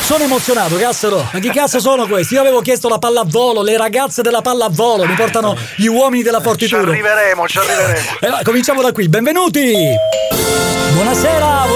Sono emozionato, cazzaro. Ma chi cazzo sono questi? Io avevo chiesto la pallavolo, le ragazze della pallavolo, mi portano gli uomini della Fortitudo. Ci arriveremo. Cominciamo da qui, benvenuti. Buonasera.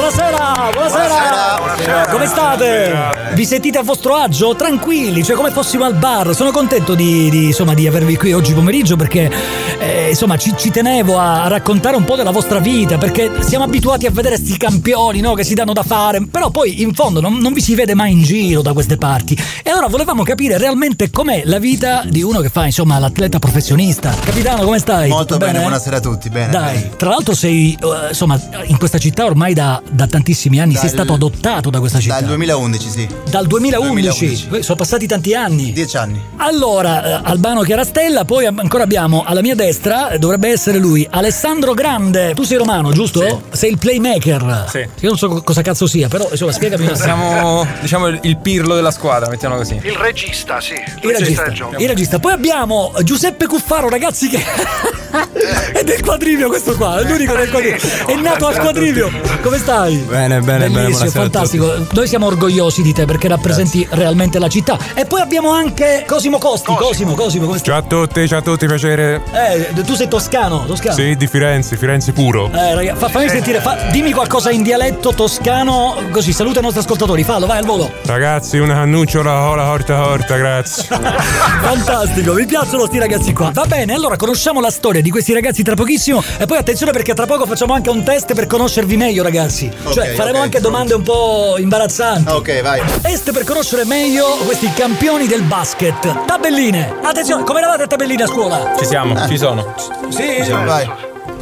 Come state? Vi sentite a vostro agio? Tranquilli, cioè come fossimo al bar. Sono contento di avervi qui oggi pomeriggio perché ci tenevo a raccontare un po' della vostra vita, perché siamo abituati a vedere sti campioni, no, che si danno da fare, però poi in fondo non vi si vede mai in giro da queste parti. E allora volevamo capire realmente com'è la vita di uno che fa l'atleta professionista. Capitano, come stai? Molto bene, buonasera a tutti. Bene. Dai, tra l'altro sei in questa città ormai da tantissimi anni, sei stato adottato da questa città. Dal 2011, sì. Dal 2011. Sono passati tanti anni. 10 anni. Allora, Albano Chiarastella, poi ancora abbiamo alla mia destra, dovrebbe essere lui, Alessandro Grande. Tu sei romano, giusto? Sì. Sei il playmaker. Sì. Io non so cosa cazzo sia, però spiegami. Siamo, il pirlo della squadra, mettiamo così. Il regista, sì. Il regista. Poi abbiamo Giuseppe Cuffaro, ragazzi, che è del quadrivio questo qua, è l'unico del quadrivio. È nato al quadrivio. Come stai? Bene. Bellissimo, fantastico. Noi siamo orgogliosi di te perché rappresenti realmente la città. E poi abbiamo anche Cosimo Costi. Cosimo, come stai? Ciao a tutti, piacere. Tu sei toscano? Sì, di Firenze puro. Raga, fammi sentire, dimmi qualcosa in dialetto toscano, così saluta i nostri ascoltatori, fallo, vai al volo. Ragazzi, una cannucciola, horta, grazie. Fantastico, mi piacciono sti ragazzi qua. Va bene, allora conosciamo la storia di questi ragazzi tra pochissimo e poi attenzione perché tra poco facciamo anche un test per conoscervi meglio, ragazzi. Faremo anche domande un po' imbarazzanti. Ok, vai. Test per conoscere meglio questi campioni del basket. Tabelline, attenzione, come eravate a tabelline a scuola? Ci siamo, ci sono. Sì? Vai.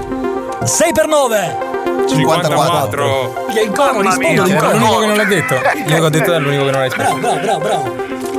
6x9. 54. Che incono, rispondo È l'incono. l'unico che non l'ha detto. L'unico che ho detto è l'unico che non l'ha detto. Bravo.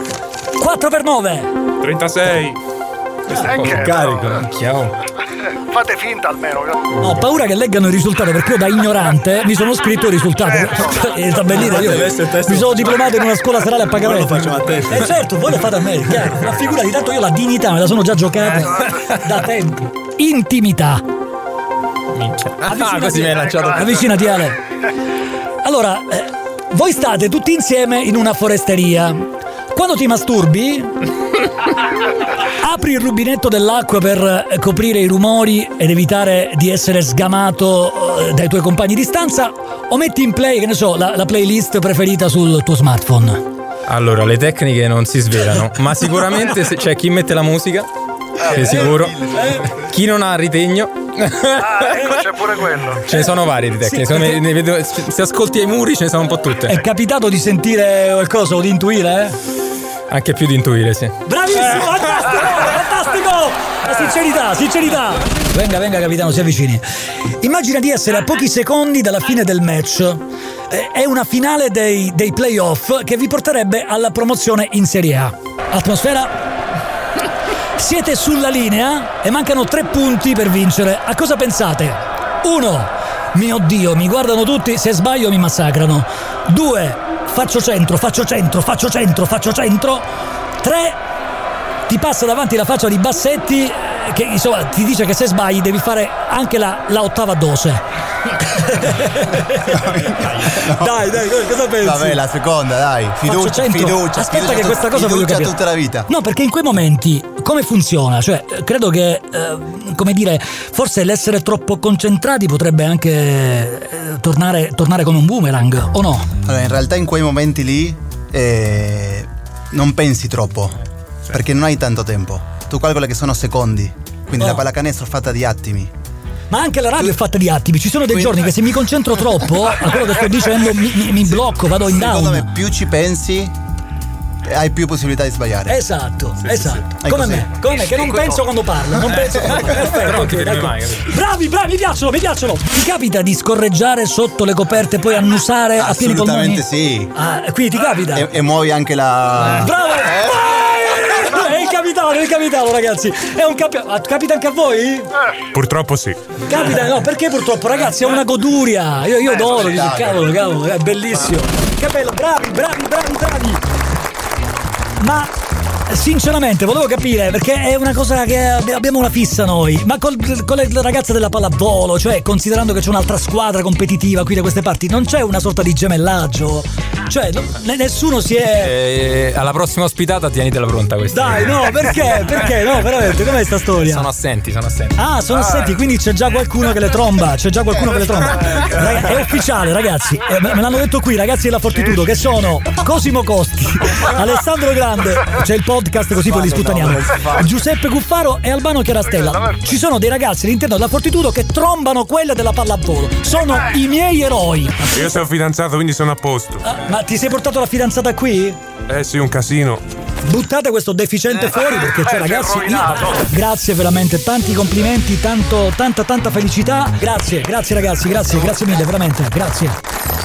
4x9. 36. Carico. Chiaro. Fate finta almeno. Ho paura che leggano il risultato perché io da ignorante mi sono scritto il risultato. Tabellina, io mi sono diplomato in una scuola serale a pagamento. Lo facciamo a te. Certo, voi lo fate a me, chiaro. Ma figurati, tanto io la dignità me la sono già giocata da tempo. Intimità. Così mi hai lanciato. Avvicinati, Ale. Allora, voi state tutti insieme in una foresteria. Quando ti masturbi, apri il rubinetto dell'acqua per coprire i rumori ed evitare di essere sgamato dai tuoi compagni di stanza, o metti in play, che ne so, la playlist preferita sul tuo smartphone. Allora, le tecniche non si svelano, ma sicuramente c'è chi mette la musica, è sicuro. Chi non ha ritegno. C'è pure quello. Ce ne sono varie di tecniche. Se ascolti ai muri ce ne sono un po' tutte. È capitato di sentire qualcosa o di intuire, Anche più di intuire, sì. Bravissimo, fantastico! La sincerità. Venga capitano, si avvicini. Immagina di essere a pochi secondi dalla fine del match. È una finale dei playoff che vi porterebbe alla promozione in Serie A. Atmosfera? Siete sulla linea e mancano 3 punti per vincere. A cosa pensate? 1. Mio Dio, mi guardano tutti, se sbaglio mi massacrano. 2. Faccio centro. 3. Ti passa davanti la faccia di Bassetti che insomma ti dice che se sbagli devi fare anche la ottava dose. Dai, cosa pensi? Vabbè, la seconda, dai. Fiducia. Aspetta che questa cosa voglio capire. Tutta la vita. No, perché in quei momenti come funziona? Cioè, credo che come dire, forse l'essere troppo concentrati potrebbe anche tornare come un boomerang, o no? Allora, in realtà in quei momenti lì non pensi troppo, perché non hai tanto tempo. Tu calcola che sono secondi, quindi la pallacanestro è fatta di attimi. Ma anche la radio è fatta di attimi. Ci sono dei giorni che se mi concentro troppo a quello che sto dicendo mi blocco, vado in down. Secondo me più ci pensi hai più possibilità di sbagliare. Esatto. Sì. Come me, che non penso quando parlo. Perfetto, okay, Bravi, mi piacciono. Ti capita di scorreggiare sotto le coperte e poi annusare a pieni polmoni? Assolutamente sì. Quindi ti capita? E muovi anche la... Bravo! È il capitano, ragazzi. È un capita anche a voi? Purtroppo sì. Capita, no, perché purtroppo, ragazzi, è una goduria. Io adoro, dico, cavolo, è bellissimo. Che bello, bravi. Ma sinceramente volevo capire, perché è una cosa che abbiamo una fissa noi, ma con le ragazze della pallavolo, cioè considerando che c'è un'altra squadra competitiva qui da queste parti, non c'è una sorta di gemellaggio? Cioè nessuno si è... alla prossima ospitata tienitela pronta questa. Dai, no, perché? Perché? No, veramente, com'è sta storia? Sono assenti. Ah, sono assenti, quindi c'è già qualcuno che le tromba. È ufficiale, ragazzi. Me l'hanno detto qui, ragazzi della Fortitudo, che sono Cosimo Costi, Alessandro Grande, c'è il podcast così poi li sputtaniamo, Giuseppe Cuffaro e Albano Chiarastella. Ci sono dei ragazzi all'interno della Fortitudo che trombano quelle della pallavolo. Sono i miei eroi. Io sono fidanzato, quindi sono a posto. Ma ti sei portato la fidanzata qui? Sì, un casino. Buttate questo deficiente fuori, perché cioè ragazzi, grazie veramente, tanti complimenti, tanta felicità. Grazie ragazzi, grazie mille, veramente, grazie.